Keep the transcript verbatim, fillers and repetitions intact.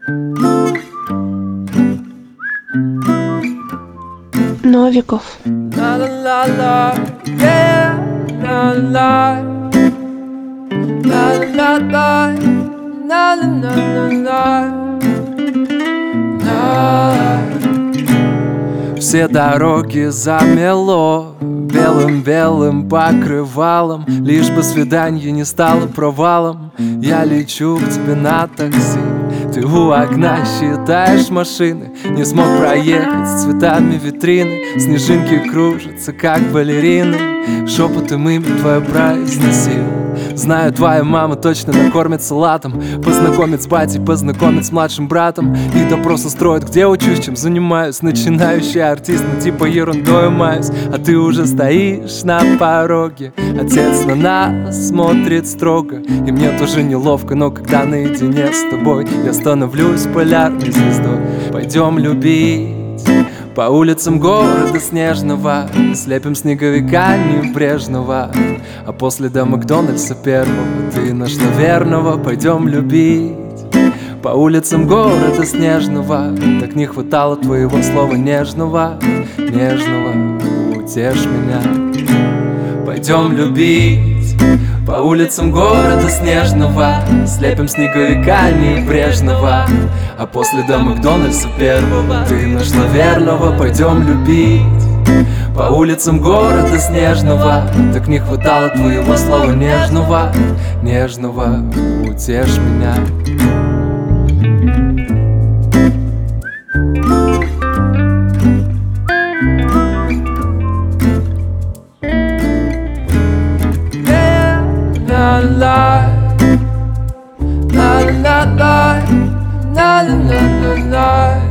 Новиков. La la la la, yeah, la la, la la la, la la la la, la. Все дороги замело белым-белым покрывалом, лишь бы свидание не стало провалом. Я лечу к тебе на такси, ты у окна считаешь машины. Не смог проехать с цветами витрины, снежинки кружатся, как балерины. Шепотом имя твое произносил. Знаю, твоя мама точно накормит салатом, познакомит с батей, познакомит с младшим братом. И допрос устроит, где учусь, чем занимаюсь. Начинающий артист, ну типа ерундой маюсь. А ты уже стоишь на пороге, отец на нас смотрит строго. И мне тоже неловко, но когда наедине с тобой я становлюсь полярной звездой. Пойдем любить по улицам города снежного, слепим снеговика небрежного. А после до Макдональдса первого ты нашла верного. Пойдем любить по улицам города снежного. Так не хватало твоего слова нежного, нежного, утешь меня. Пойдем любить по улицам города снежного, слепим снеговика небрежного. А после до Макдональдса первого ты нашла верного. Пойдем любить по улицам города снежного. Так не хватало твоего слова нежного, нежного, утешь меня. La la la la la la la la la.